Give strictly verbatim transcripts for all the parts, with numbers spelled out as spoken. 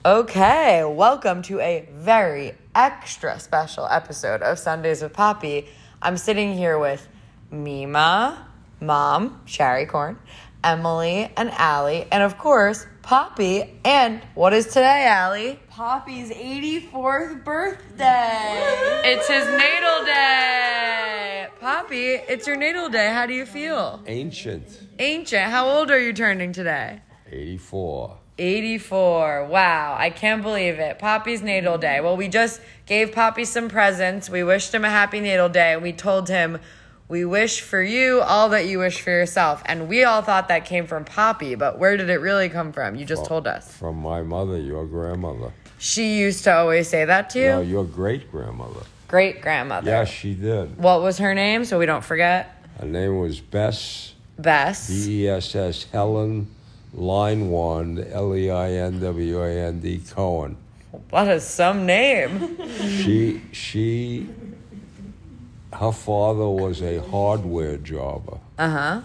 Okay, welcome to a very extra special episode of Sundays with Poppy. I'm sitting here with Mima, Mom, Shari Corn, Emily, and Allie, and of course, Poppy. And what is today, Allie? Poppy's eighty-fourth birthday. It's his natal day. Poppy, it's your natal day. How do you feel? Ancient. Ancient. How old are you turning today? eighty-four. eighty-four. Wow, I can't believe it. Poppy's natal day. Well, we just gave Poppy some presents. We wished him a happy natal day, and we told him, we wish for you all that you wish for yourself. And we all thought that came from Poppy, but where did it really come from? You just From, told us. From my mother, your grandmother. She used to always say that to you? No, your great-grandmother. Great-grandmother. Yes, she did. What was her name, so we don't forget? Her name was Bess. Bess. B E S S, Helen Linewand, L E I N W A N D, Cohen. What is some name? She, she, her father was a hardware jobber. Uh-huh.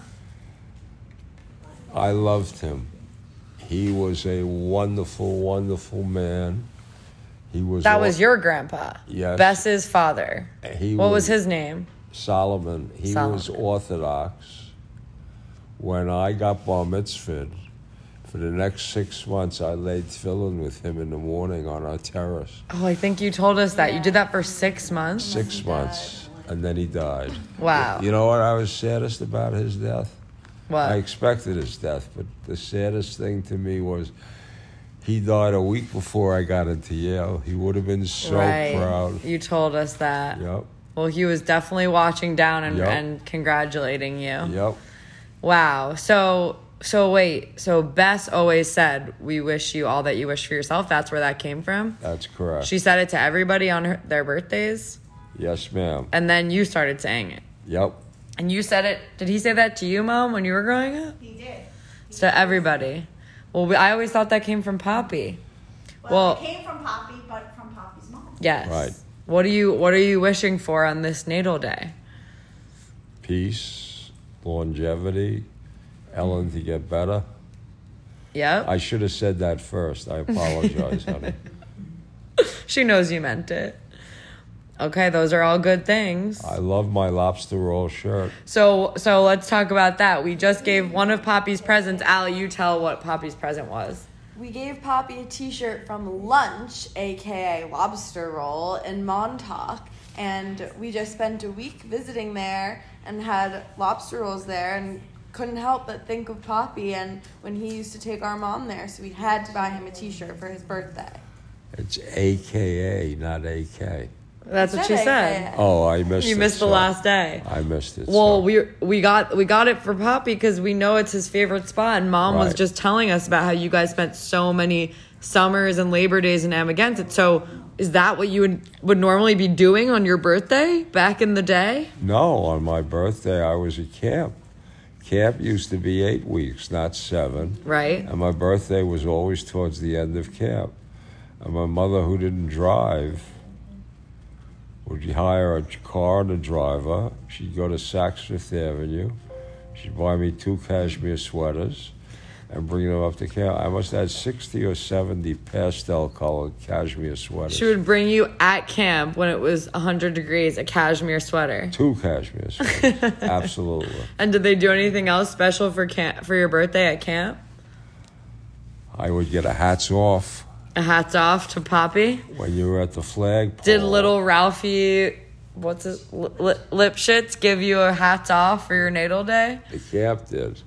I loved him. He was a wonderful, wonderful man. He was. That all, was your grandpa. Yes. Bess's father. He what was, was his name? Solomon. He Solomon. was Orthodox. When I got bar mitzvahed, for the next six months, I laid tefillin with him in the morning on our terrace. Oh, I think you told us that. You did that for six months? Six months, and then he died. Wow. You know what I was saddest about his death? What? I expected his death, but the saddest thing to me was he died a week before I got into Yale. He would have been so right. proud. You told us that. Yep. Well, he was definitely watching down and, Yep. and congratulating you. Yep. Wow. So, so wait. So Bess always said, we wish you all that you wish for yourself. That's where that came from? That's correct. She said it to everybody on her, their birthdays? Yes, ma'am. And then you started saying it. Yep. And you said it. Did he say that to you, Mom, when you were growing up? He did. He To everybody. Well, we, I always thought that came from Poppy. Well, Well- it came from Poppy, but from Poppy's mom. Yes. Right. What are you What are you wishing for on this natal day? Peace, longevity, Ellen to get better. Yep. I should have said that first. I apologize, honey. She knows you meant it. Okay, those are all good things. I love my lobster roll shirt. So so let's talk about that. We just gave one of Poppy's presents. Allie, you tell what Poppy's present was. We gave Poppy a t-shirt from Lunch, a k a. Lobster Roll, in Montauk. And we just spent a week visiting there and had lobster rolls there and couldn't help but think of Poppy and when he used to take our mom there. So we had to buy him a t-shirt for his birthday. It's A K A, not A K. That's what she Said said. A K A. Oh, I missed it. You missed the sorry. last day. I missed it. Well, sorry. we we got we got it for Poppy because we know it's his favorite spot. And Mom was Right. just telling us about how you guys spent so many summers and Labor Days in Amagansett. So is that what you would, would normally be doing on your birthday back in the day? No, on my birthday, I was at camp. Camp used to be eight weeks, not seven. Right. And my birthday was always towards the end of camp. And my mother, who didn't drive, would hire a car and a driver. She'd go to Saks Fifth Avenue. She'd buy me two cashmere sweaters and bring them up to camp. I must have had sixty or seventy pastel-colored cashmere sweaters. She would bring you at camp when it was one hundred degrees a cashmere sweater. Two cashmere sweaters, absolutely. And did they do anything else special for camp for your birthday at camp? I would get a hats off A hats off to Poppy. when you were at the flagpole. Did little Ralphie, what's it, Li- Li- Lipschitz give you a hats off for your natal day? The camp did.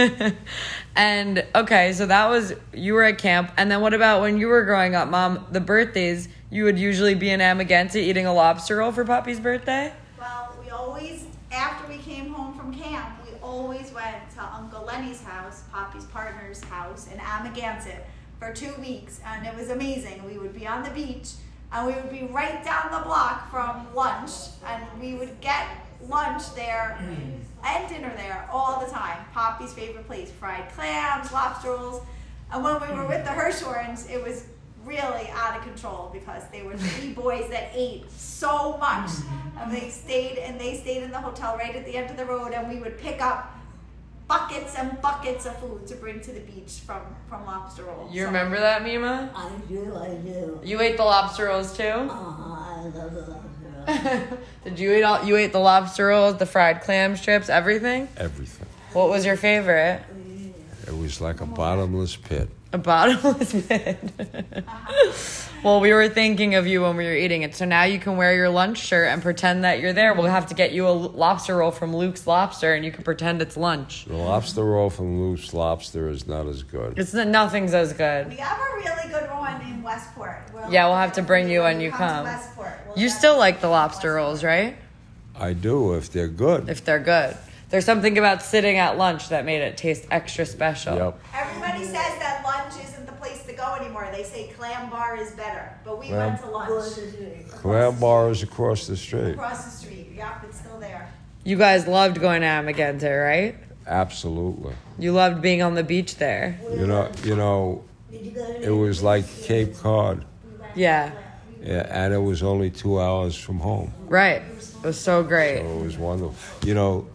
And okay, so that was, you were at camp. And then what about when you were growing up, Mom, the birthdays, you would usually be in Amagansett eating a lobster roll for Poppy's birthday? Well, we always, after we came home from camp, we always went to Uncle Lenny's house, Poppy's partner's house in Amagansett for two weeks, and it was amazing. We would be on the beach, and we would be right down the block from lunch, and we would get lunch there and dinner there all the time. Poppy's favorite place, fried clams, lobster rolls. And when we were with the Hirshhorns, it was really out of control because they were three boys that ate so much, and they stayed and they stayed in the hotel right at the end of the road, and we would pick up buckets and buckets of food to bring to the beach from, from lobster rolls. You So- remember that, Mima? I do, I do. You ate the lobster rolls too? Oh, I love the lobster roll. Did you eat all? You ate the lobster rolls, the fried clam strips, everything? Everything. What was your favorite? It was like a bottomless pit. A bottomless pit. Well, we were thinking of you when we were eating it, so now you can wear your lunch shirt and pretend that you're there. We'll have to get you a lobster roll from Luke's Lobster, and you can pretend it's lunch. The lobster roll from Luke's Lobster is not as good. It's not, nothing's as good. We have a really good one in Westport. We'll Yeah, we'll have to bring you when you to come. Westport. We'll You definitely still like the come to lobster Westport. rolls, right? I do if they're good. If they're good. There's something about sitting at lunch that made it taste extra special. Yep. Everybody says that lunch isn't the place to go anymore. They say Clam Bar is better. But we Clam- went to lunch. Clam bar is across the street. Across the street. Yep, it's still there. You guys loved going to Amagansett, right? Absolutely. You loved being on the beach there. You know, you know, Did you go to it was like Cape Cod, Yeah, yeah, and it was only two hours from home. right. It was so great. So it was wonderful. You know,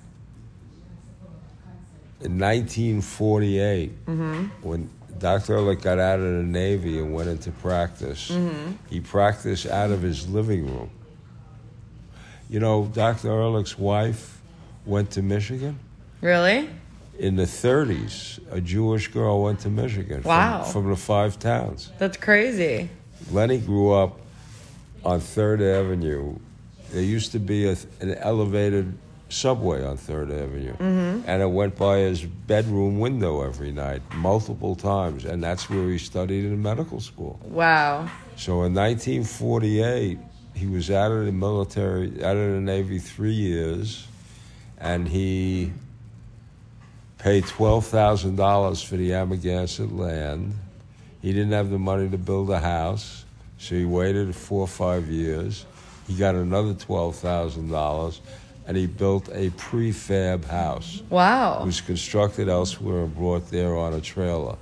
in nineteen forty-eight, when Doctor Ehrlich got out of the Navy and went into practice, he practiced out of his living room. You know, Doctor Ehrlich's wife went to Michigan. Really? In the thirties, a Jewish girl went to Michigan. Wow. From, from the five towns. That's crazy. Lenny grew up on Third Avenue. There used to be a, an elevated subway on Third Avenue, Mm-hmm. and it went by his bedroom window every night, multiple times, and that's where he studied in medical school. Wow. So in nineteen forty-eight, he was out of the military, out of the Navy three years, and he paid twelve thousand dollars for the Amagansett land. He didn't have the money to build a house, so he waited four or five years. He got another twelve thousand dollars, and he built a prefab house. It Wow. was constructed elsewhere and brought there on a trailer.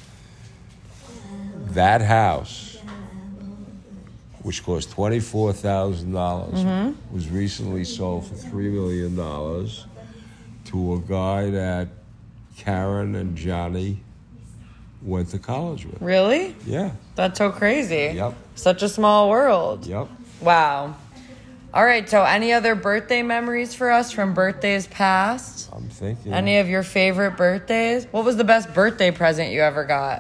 That house, which cost twenty-four thousand dollars, was recently sold for three million dollars to a guy that Karen and Johnny went to college with. Really? Yeah, That's so crazy. Yep. Such a small world. yep. Wow. All right, so any other birthday memories for us from birthdays past? I'm thinking. Any of your favorite birthdays? What was the best birthday present you ever got?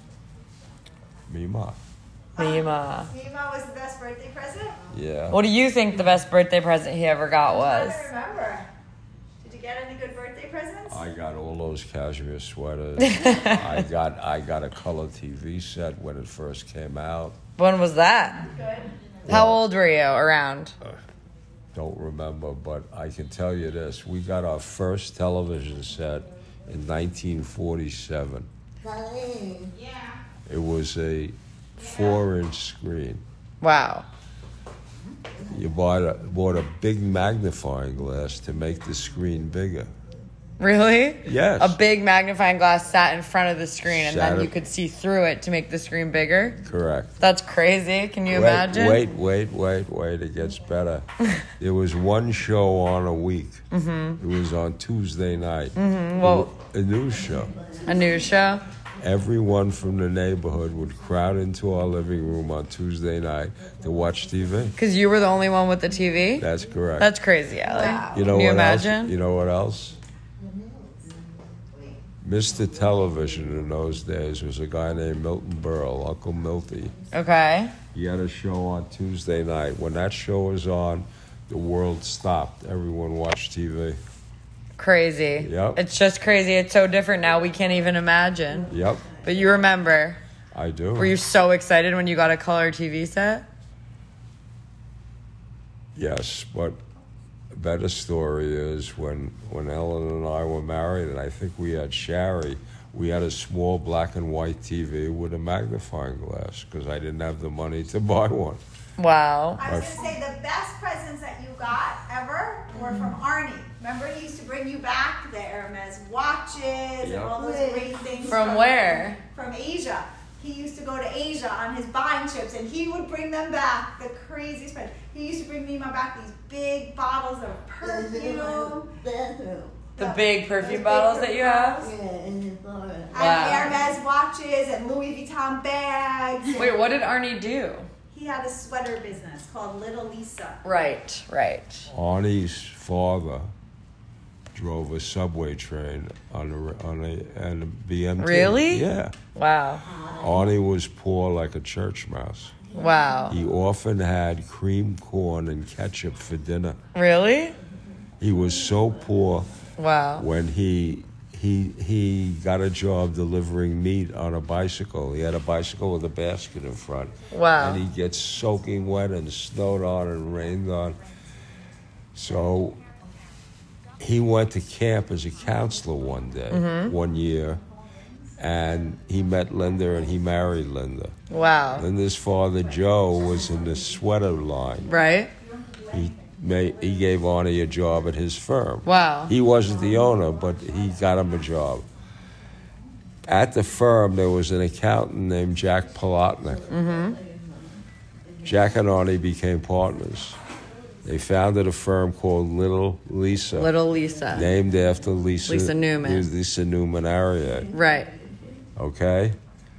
Mima. Mima. Mima was the best birthday present? Yeah. What do you think the best birthday present he ever got was? I don't remember. Did you get any good birthday presents? I got all those cashmere sweaters. I got I got a color T V set when it first came out. When was that? Good. How old were you around? Don't remember, but I can tell you this: we got our first television set in nineteen forty-seven. Yeah. It was a four-inch screen. Wow. You bought a, bought a big magnifying glass to make the screen bigger. Really? Yes. A big magnifying glass sat in front of the screen and Sat then in- you could see through it to make the screen bigger? Correct. That's crazy. Can you wait, imagine? Wait, wait, wait, wait. It gets better. There was one show on a week. Mm-hmm. It was on Tuesday night. Mm-hmm. Well- a news show. A news show? Everyone from the neighborhood would crowd into our living room on Tuesday night to watch T V. Because you were the only one with the T V? That's correct. That's crazy, Allie. Wow. you know Can you what imagine? else? You know what else? Mister Television in those days was a guy named Milton Berle, Uncle Milty. Okay. He had a show on Tuesday night. When that show was on, the world stopped. Everyone watched T V. Crazy. Yep. It's just crazy. It's so different now. We can't even imagine. Yep, But you remember. I do. Were you so excited when you got a color T V set? Yes, but a better story is when, when Ellen and I were married, and I think we had Shari, we had a small black and white T V with a magnifying glass because I didn't have the money to buy one. Wow. I was going to say the best presents that you got ever were from Arnie. Remember he used to bring you back the Hermes watches and Yep. all those great things. From where? From Asia. He used to go to Asia on his buying trips and he would bring them back, the craziest presents. He used to bring Mima back these big bottles of perfume. Bathroom. The big perfume bottles that you have? Yeah, in the forest. And Wow. Hermes watches and Louis Vuitton bags. and- Wait, what did Arnie do? He had a sweater business called Little Lisa. Right, right. Arnie's father drove a subway train on a on a and a B M T. Really? Yeah. Wow. Arnie was poor like a church mouse. Wow. He often had cream corn and ketchup for dinner. Really? He was so poor Wow. when he he he got a job delivering meat on a bicycle. He had a bicycle with a basket in front. Wow. And he gets soaking wet and snowed on and rained on. So he went to camp as a counselor one day, Mm-hmm. one year, and he met Linda and he married Linda. Wow. Linda's father, Joe, was in the sweater line. Right? He made, he gave Arnie a job at his firm. Wow. He wasn't the owner, but he got him a job. At the firm, there was an accountant named Jack Polotnik. Mm-hmm. Jack and Arnie became partners. They founded a firm called Little Lisa, Little Lisa. named after Lisa, Lisa Newman. Lisa Newman Ariat. Right. Okay?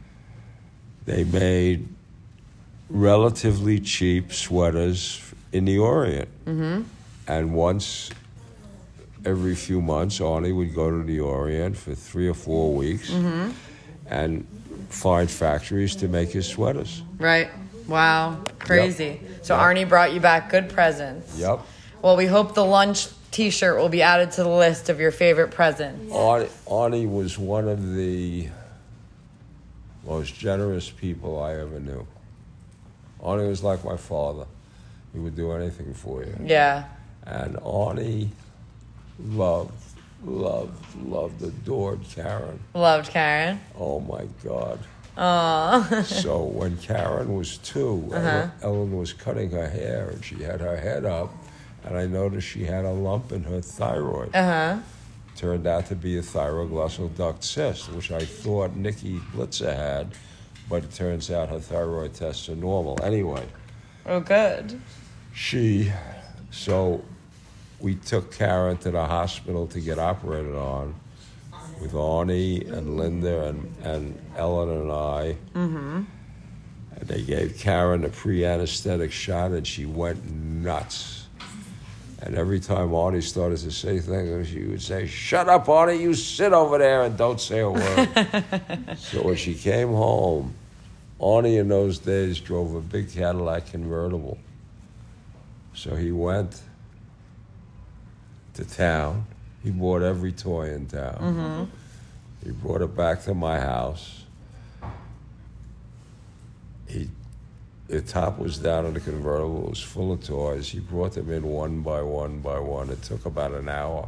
They made relatively cheap sweaters in the Orient. Mm-hmm. And once every few months, Arnie would go to the Orient for three or four weeks Mm-hmm. and find factories to make his sweaters. Right. Wow. Crazy. So Yep. Arnie brought you back good presents. Yep. Well, we hope the lunch t-shirt will be added to the list of your favorite presents. Arnie, Arnie was one of the most generous people I ever knew. Arnie was like my father. He would do anything for you. Yeah. And Arnie loved, loved, loved, adored Karen. Loved Karen. Oh my God. Aw. So when Karen was two, Uh-huh. Ellen was cutting her hair and she had her head up, and I noticed she had a lump in her thyroid. Uh-huh. Turned out to be a thyroglossal duct cyst, which I thought Nikki Blitzer had, but it turns out her thyroid tests are normal. Anyway, Oh, good. she, so we took Karen to the hospital to get operated on with Arnie and Linda and, and Ellen and I. Mm-hmm. And they gave Karen a pre-anesthetic shot, and she went nuts. And every time Arnie started to say things, she would say, "Shut up, Arnie, you sit over there and don't say a word." So when she came home, Arnie in those days drove a big Cadillac convertible. So he went to town. He bought every toy in town. Mm-hmm. He brought it back to my house. He, the top was down in the convertible. It was full of toys. He brought them in one by one by one. It took about an hour.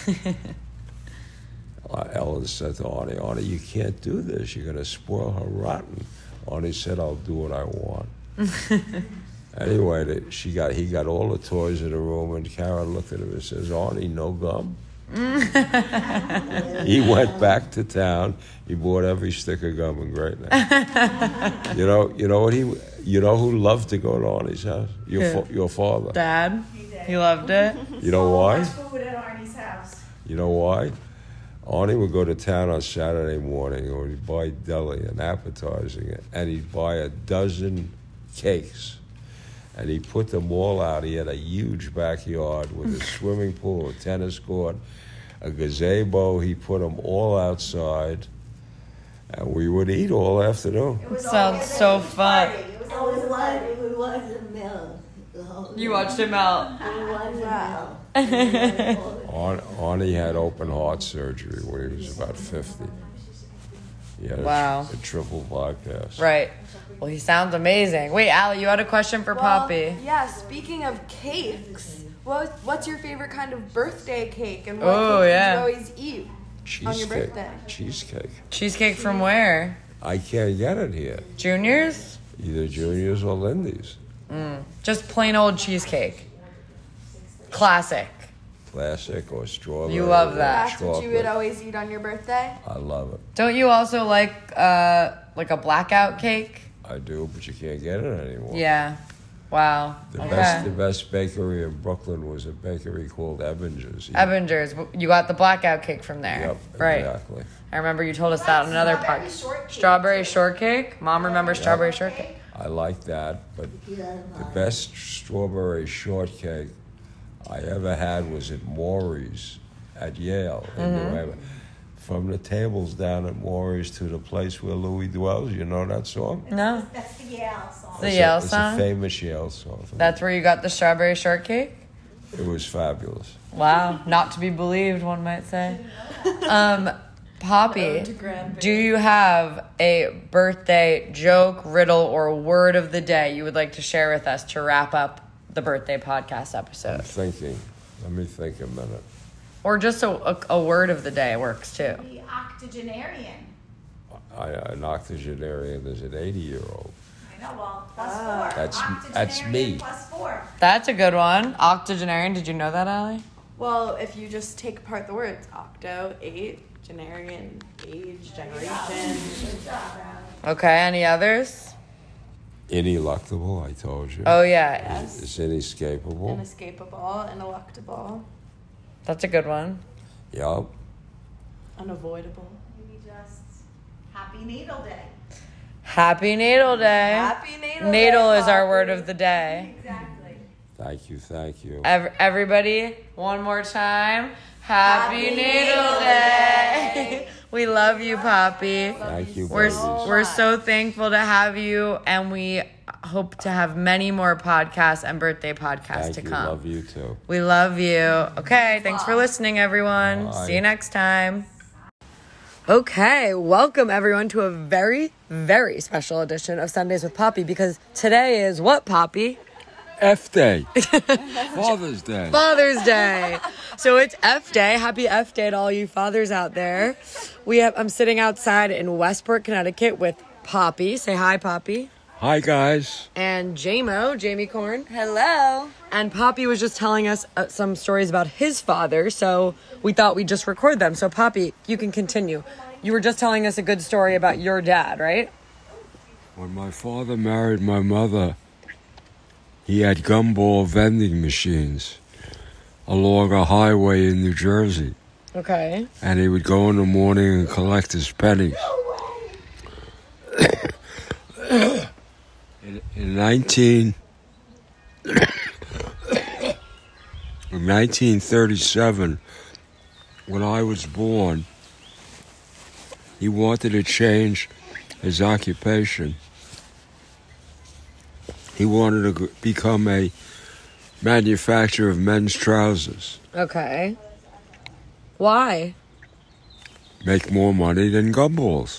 uh, Ellen said to Arnie, "Arnie, you can't do this. You're going to spoil her rotten." Arnie said, "I'll do what I want." Anyway, they, she got he got all the toys in the room, and Karen looked at him and says, "Arnie, no gum?" He went back to town. He bought every stick of gum in Greatness. you know, you know what he, you know who loved to go to Arnie's house? Your Who? fa- your father. Dad? He did. He loved it? You know So why? much food at Arnie's house. You know why? Arnie would go to town on Saturday morning, and he'd buy deli and appetizing, and he'd buy a dozen cakes. And he put them all out. He had a huge backyard with a swimming pool, a tennis court, a gazebo. He put them all outside, and we would eat all afternoon. It was Sounds always a so huge fun. party. It was I always was a party. watching, we watched the mill. The whole You watched him out. We watched Wow. the mill. Ar- Arnie had open heart surgery when he was about fifty. He had a, Wow. a triple bypass. Right. Well, he sounds amazing. Wait, Allie, you had a question for Well, Poppy. Yeah, speaking of cakes, what, what's your favorite kind of birthday cake? And what Oh, cake yeah. do you always eat? Cheesecake. On your birthday. Cheesecake. Cheesecake from where? I can't get it here. Junior's? Either Junior's or Lindy's. Just plain old cheesecake. Classic. Classic or strawberry. You love or that. That's what you chocolate. would always eat on your birthday? I love it. Don't you also like uh like a blackout cake? I do, but you can't get it anymore. Yeah. Wow. The Okay. best, the best bakery in Brooklyn was a bakery called Evinger's. Evinger's. You got the blackout cake from there. Yep, Right. exactly. I remember you told us that on another part. Strawberry shortcake, Strawberry too. shortcake. Mom remembers strawberry shortcake. I like that, but Yeah, the best strawberry shortcake I ever had was at Maury's at Yale in Mm-hmm. New Haven. From the tables down at Maury's to the place where Louis dwells, you know that song? No. That's the Yale song. The It's a- Yale it's song? a famous Yale song. That's where you got the strawberry shortcake? It was fabulous. Wow. Not to be believed, one might say. Um, Poppy, do you have a birthday joke, riddle, or word of the day you would like to share with us to wrap up the birthday podcast I'm episode? thinking. Let me think a minute. Or just a, a, a word of the day works too. The octogenarian. I, an octogenarian is an eighty-year-old. I know, well, plus four. That's- that's Octogenarian me. Plus four. That's a good one. Octogenarian. Did you know that, Allie? Well, if you just take apart the words, octo, eight, genarian, age, generation. Okay. Any others? Ineluctable, I told you. Oh yeah, Yes. It's inescapable. Inescapable, ineluctable, that's a good one. Yup. unavoidable. Maybe just Happy Needle Day. Happy Needle Day. Happy Needle Needle Day, is our Poppy. word of the day. Exactly. Thank you, thank you. Ev- everybody, one more time. Happy, Happy Needle Needle Day. Day. We love you, Poppy. Thank you, We're babies. we're so thankful to have you, and we hope to have many more podcasts and birthday podcasts Thank to you. come. Love you too. We love you. Okay, thanks for listening, everyone. Bye. See you next time. Okay, welcome everyone to a very, very special edition of Sundays with Poppy, because today is what, Poppy? F Day. Father's Day. Father's Day. So it's F Day. Happy F Day to all you fathers out there. We have I'm sitting outside in Westport, Connecticut with Poppy. Say hi, Poppy. Hi, guys. And J-Mo, Jamie Korn. Hello. And Poppy was just telling us uh, some stories about his father, so we thought we'd just record them. So Poppy, you can continue. You were just telling us a good story about your dad, right? When my father married my mother, he had gumball vending machines along a highway in New Jersey. Okay. And he would go in the morning and collect his pennies. in, in nineteen in nineteen thirty-seven, when I was born, he wanted to change his occupation. He wanted to g- become a manufacturer of men's trousers, Okay. Why? make more money than gumballs.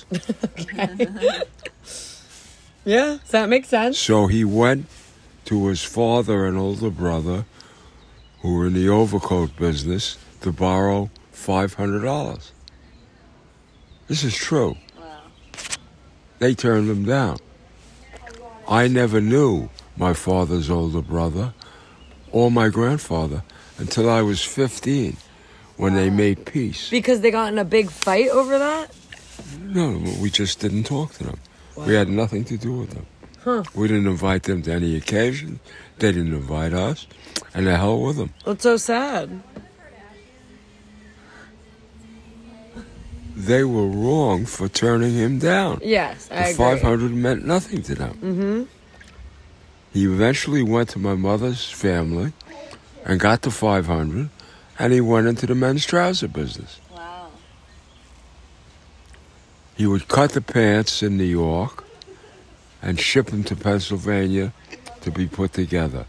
Yeah, does that make sense? So he went to his father and older brother, who were in the overcoat business, to borrow five hundred dollars. This is true. They turned him down. I never knew my father's older brother or my grandfather until I was fifteen, when they made peace. Because they got in a big fight over that? No, we just didn't talk to them. We had nothing to do with them. Huh. We didn't invite them to any occasion. They didn't invite us. And the hell with them. That's so sad. They were wrong for turning him down. Yes, I The agree. five hundred meant nothing to them. Mm-hmm. He eventually went to my mother's family and got the five hundred, and he went into the men's trouser business. Wow. He would cut the pants in New York and ship them to Pennsylvania to be put together.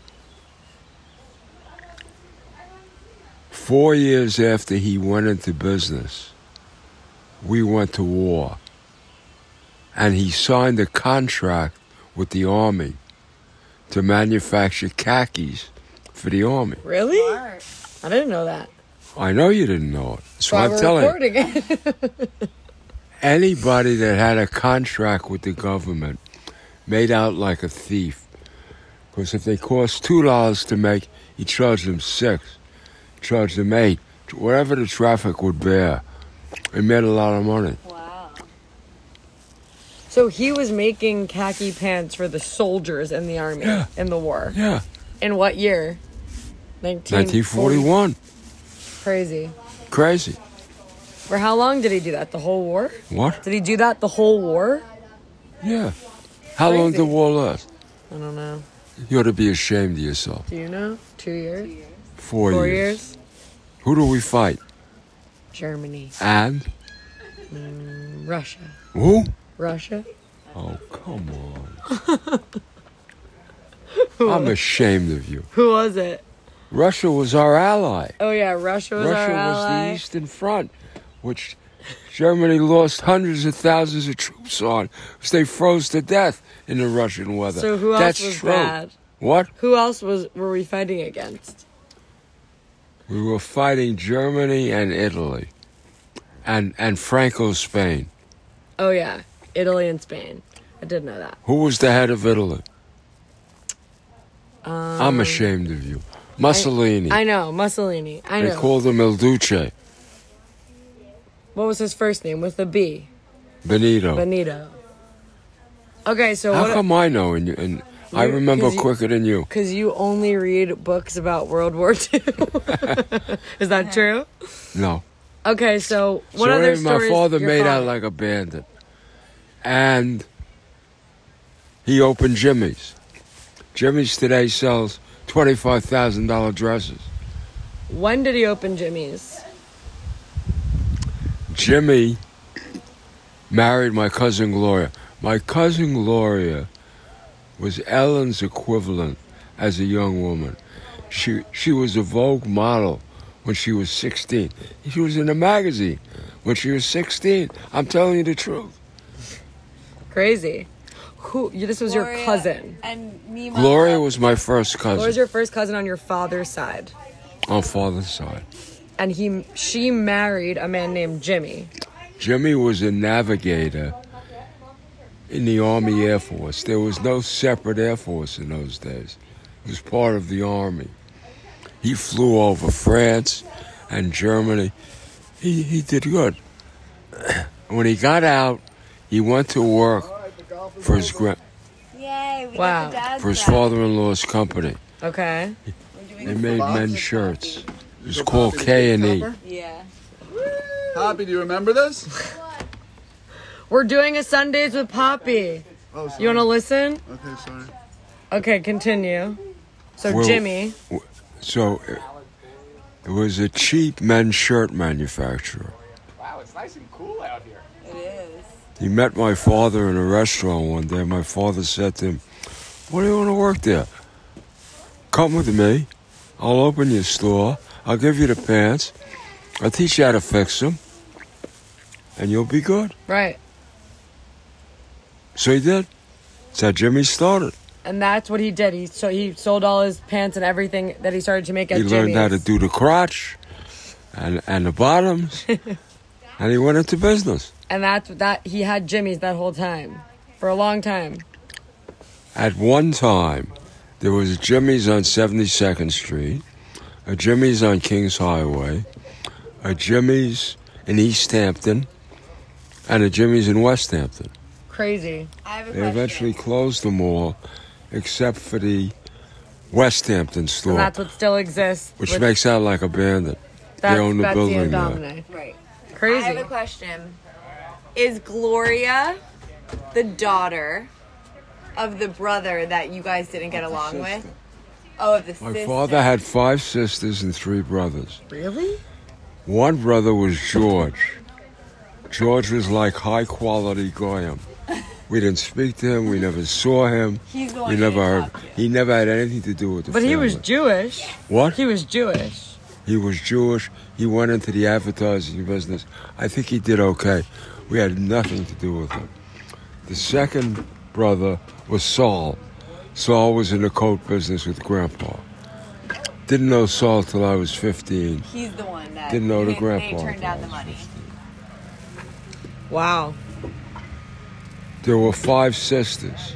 Four years after he went into business, we went to war. And he signed a contract with the Army to manufacture khakis for the Army. Really? I didn't know that. I know you didn't know it. That's Why what I'm we're telling you. recording it. Anybody that had a contract with the government made out like a thief. Because if they cost two dollars to make, he charged them six. Charged them eight. Whatever the traffic would bear. He made a lot of money. Wow. So he was making khaki pants for the soldiers in the army Yeah. in the war. Yeah. In what year? nineteen forty-one. Crazy. Crazy. For how long did he do that? The whole war? What? Did he do that the whole war? Yeah. How long Crazy. did the war last? I don't know. You ought to be ashamed of yourself. Do you know? Two years? Four, Four years. years? Who do we fight? Germany. And? Russia. Who? Russia? Oh, come on. I'm ashamed of you. Who was it? Russia was our ally. Oh yeah, Russia was Russia our was ally. the Eastern Front, which Germany lost hundreds of thousands of troops on because they froze to death in the Russian weather. So who else That's was true. bad? What? Who else was were we fighting against? We were fighting Germany and Italy. And and Franco, Spain. Oh yeah, Italy and Spain. I did know that. Who was the head of Italy? Um, I'm ashamed of you. Mussolini. I know, Mussolini. I they know. called him Il Duce. What was his first name? With the B. Benito. Benito. Okay, so How what? come I know and, you, and I You- remember 'cause you- quicker than you? Because you only read books about World War Two. Is that true? No. Okay, so what so other anyway, my stories? father your made out father- like a bandit. And he opened Jimmy's. Jimmy's today sells twenty-five thousand dollars dresses. When did he open Jimmy's? Jimmy married my cousin Gloria. My cousin Gloria was Ellen's equivalent as a young woman. She she was a Vogue model when she was sixteen. She was in a magazine when she was sixteen. I'm telling you the truth. Crazy. Who? you- This was your Gloria cousin. And Mima. Gloria was my first What was cousin your first cousin on your father's side? on father's side. And he, she married a man named Jimmy. Jimmy was a navigator in the Army Air Force. There was no separate Air Force in those days. He was part of the Army. He flew over France and Germany. He, he did good. When he got out, he went to work for his gra- Yay, we Wow. got the dad's for his back. father-in-law's company. Okay. They made men's shirts. It was called K and E. Yeah. Poppy, do you remember this? We're doing a Sundays with Poppy. Oh, sorry. You want to listen? Okay, sorry. Okay, continue. So Well- Jimmy. So it, it was a cheap men's shirt manufacturer. Wow, it's nice and cool out here. It is. He met my father in a restaurant one day. My father said to him, "What do you want to work there? Come with me. I'll open your store. I'll give you the pants. I'll teach you how to fix them. And you'll be good." Right. So he did. That's how Jimmy started. And that's what he did. He so he sold all his pants and everything that he started to make at He learned Jimmy's. how to do the crotch and, and the bottoms. And he went into business. And that's that he had Jimmy's that whole time. For a long time. At one time, there was a Jimmy's on seventy-second Street, a Jimmy's on Kings Highway, a Jimmy's in East Hampton, and a Jimmy's in West Hampton. Crazy. I have a They question. eventually closed them all, except for the West Hampton And store, that's what still exists. which with- makes out like a bandit. that's, they own the Betsy building and now. Dominic. Right. Crazy. I have a question. Is Gloria the daughter of the brother that you guys didn't get along with? Oh, of the My sister. father had five sisters and three brothers. Really? One brother was George. George was like high-quality goyim. We didn't speak to him. We never saw him. He's the one We you never didn't heard. talk to. He never had anything to do with the But family. he was Jewish. What? He was Jewish. He was Jewish. He went into the advertising business. I think he did okay. We had nothing to do with him. The second brother was Saul. Saul was in the coat business with Grandpa. Didn't know Saul till I was fifteen. He's the one that Didn't know the they, grandpa. they turned down the money. Wow. There were five sisters.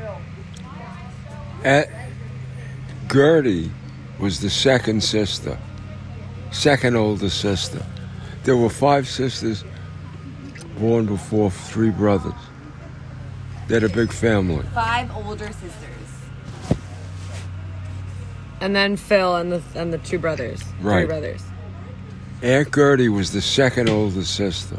At, Gertie was the second sister, second oldest sister. There were five sisters born before three brothers. They had a big family. Five older sisters. And then Phil and the and the two brothers. Right. Three brothers. Aunt Gertie was the second oldest sister.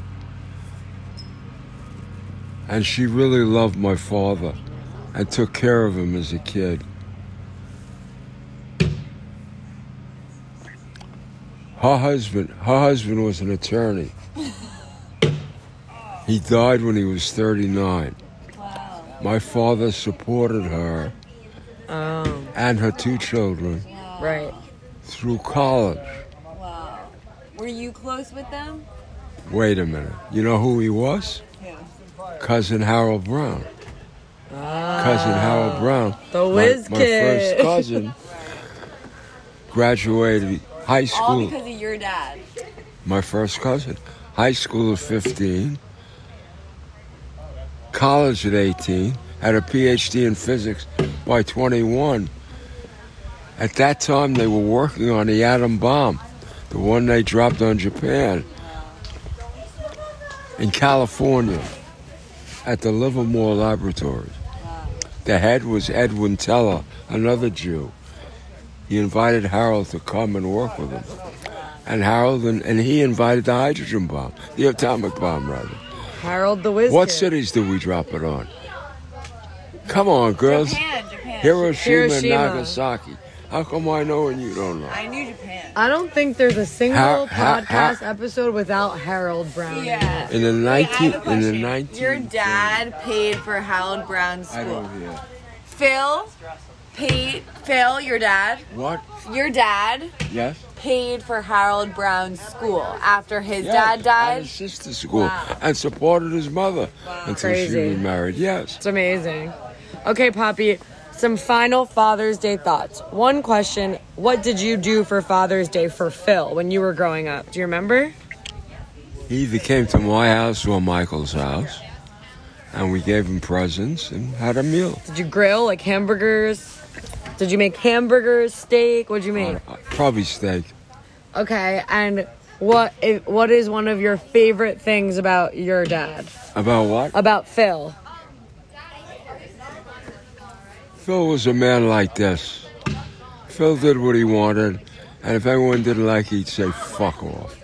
And she really loved my father and took care of him as a kid. Her husband, her husband was an attorney. He died when he was thirty-nine. Wow. My father supported her Oh, and her two children right. through college. Wow. Were you close with them? Wait a minute. You know who he was? Yeah. Cousin Harold Brown. Cousin Harold Brown. The my, whiz my kid. first cousin graduated high All school. because of your dad. My first cousin. High school at fifteen. College at eighteen. Had a P H D in physics by twenty-one. At that time, they were working on the atom bomb, the one they dropped on Japan, in California, at the Livermore Laboratories. The head was Edwin Teller, another Jew. He invited Harold to come and work with him. And Harold and, and he invited the hydrogen bomb, the atomic bomb, rather. Harold the whiz What kid. cities did we drop it on? Come on, girls. Japan, Japan. Hiroshima, Hiroshima. and Nagasaki. How come I know and you don't know? I knew Japan. I don't think there's a single Ha- ha- podcast ha- episode without Harold Brown. Yeah. In the Wait, I nineteen, have a in the question. nineteen. Your dad paid for Harold Brown's I school. don't hear. Phil paid. Phil, your dad. What? Your dad Yes. paid for Harold Brown's school after his Yes, dad At died. his sister's school, Wow. and supported his mother until Crazy. she remarried. Yes. It's amazing. Okay, Poppy, some final Father's Day thoughts. One question, what did you do for Father's Day for Phil when you were growing up? Do you remember? He either came to my house or Michael's house, and we gave him presents and had a meal. Did you grill, like hamburgers? Did you make hamburgers, steak? What'd you make? Uh, Probably steak. Okay, and what i- what is one of your favorite things about your dad? About what? About Phil? Phil was a man like this. Phil did what he wanted, and if anyone didn't like it, he'd say, fuck off.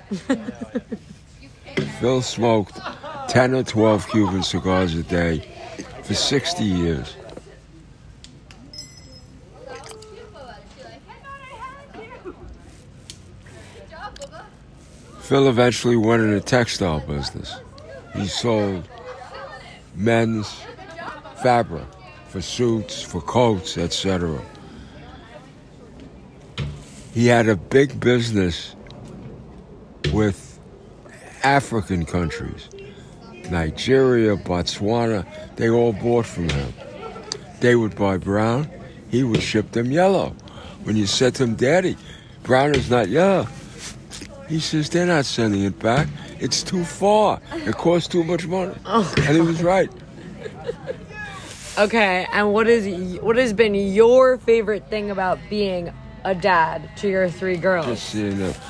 Phil smoked ten or twelve Cuban cigars a day for sixty years. Phil eventually went in the textile business. He sold men's fabric for suits, for coats, et cetera. He had a big business with African countries. Nigeria, Botswana, they all bought from him. They would buy brown, he would ship them yellow. When you said to him, Daddy, brown is not yellow, he says, they're not sending it back. It's too far. It costs too much money. Oh, and he was right. Okay, and what is what has been your favorite thing about being a dad to your three girls? Just seeing the,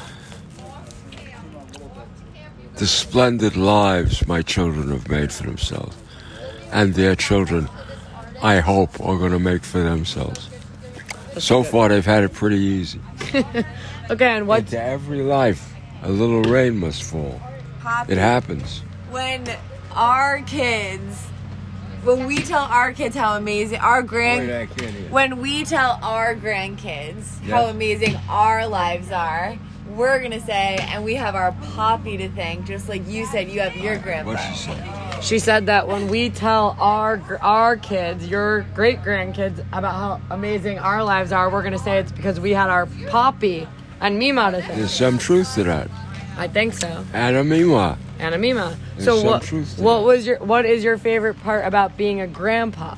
the splendid lives my children have made for themselves. And their children, I hope, are going to make for themselves. So far, they've had it pretty easy. Okay, and what? Into every life, a little rain must fall. Poppy, It happens. when our kids, when we tell our kids how amazing our grand, I can't hear. when we tell our grandkids how Yeah. amazing our lives are, we're gonna say, and we have our Poppy to thank, just like you said, you have your grandpa. What'd she say? She said that when we tell our gr- our kids, your great grandkids, about how amazing our lives are, we're gonna say it's because we had our Poppy and Mima to thank. There's some truth to that. I think so. Anna Mima. Anna Mima. There's So some what? truth to What that. was your? What is your favorite part about being a grandpa?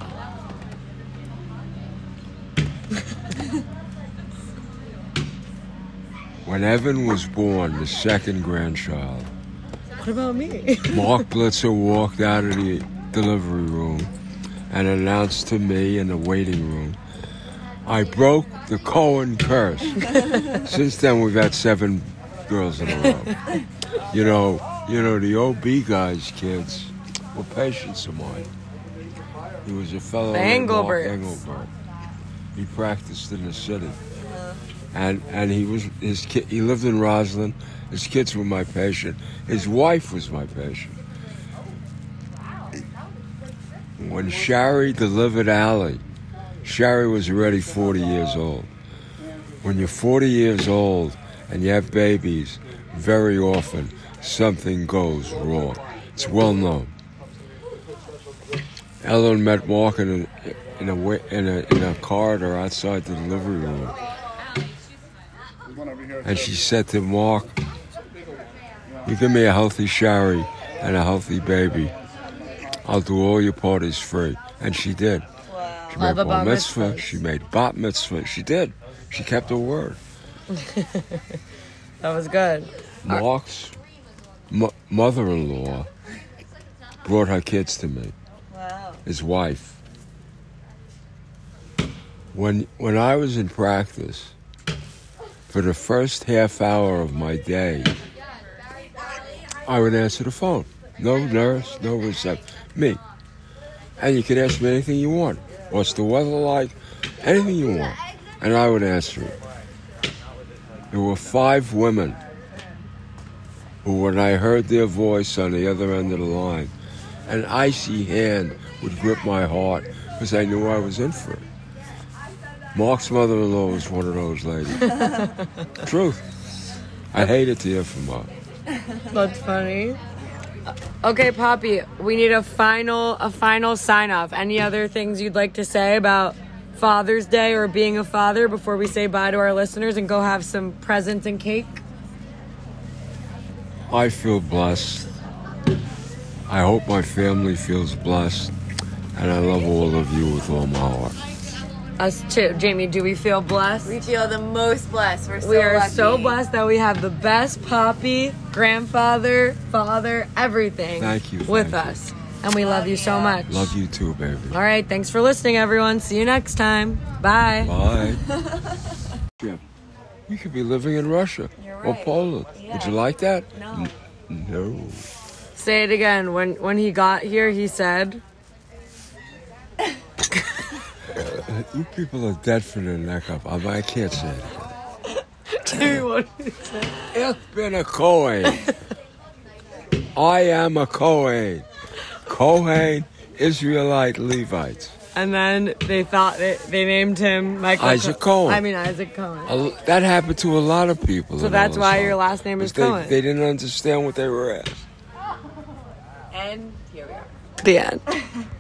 When Evan was born, the second grandchild, What about me? Mark Blitzer walked out of the delivery room and announced to me in the waiting room, I broke the Cohen curse. Since then, we've had seven girls in a row. You know, you know, the O B guys, kids, were patients of mine. He was a fellow The named Mark Engelberts. Engelbert. He practiced in the city, and and he was his kid. He lived in Roslyn. His kids were my patient. His wife was my patient. When Shari delivered Allie, Shari was already forty years old. When you're forty years old and you have babies, very often something goes wrong. It's well known. Ellen met Mark in a, in a, wa- in a, in a corridor outside the delivery room. And she said to Mark, "You give me a healthy Shari and a healthy baby, I'll do all your parties free." And she did. She All made the bar bat mitzvah. mitzvahs. She made bat mitzvah. She did. She kept her word. That was good. Mark's mo- mother-in-law brought her kids to me. Wow. His wife. When when I was in practice, for the first half hour of my day, I would answer the phone. No nurse, no reception. Me. And you could ask me anything you want. What's the weather like? Anything you want. And I would answer it. There were five women who, when I heard their voice on the other end of the line, an icy hand would grip my heart because I knew I was in for it. Mark's mother-in-law was one of those ladies. Truth. I hated to hear from her. That's funny. Okay, Poppy, we need a final a final sign off. Any other things you'd like to say about Father's Day or being a father before we say bye to our listeners and go have some presents and cake? I feel blessed. I hope my family feels blessed. And I love all of you with all my heart. Us too. Jamie, do we feel blessed? We feel the most blessed. We're so We are lucky. so blessed that we have the best Poppy, grandfather, father, everything Thank you, with thank you. us. And we love you so much. Love you too, baby. All right, thanks for listening, everyone. See you next time. Bye. Bye. Yeah. You could be living in Russia or Poland. Would you like that? No. N- No. Say it again. When when he got here, he said, You people are dead from the neck up. I, I can't say it. Jamie, what did he say? Ich bin a Kohen. I am a Kohen. Kohen, Israelite Levites. And then they thought they, they named him Michael Isaac Co- Cohen. I mean Isaac Cohen. A- That happened to a lot of people. So in that's all why this your time. last name is Because Cohen. They, they didn't understand what they were asked. And here we are. The end.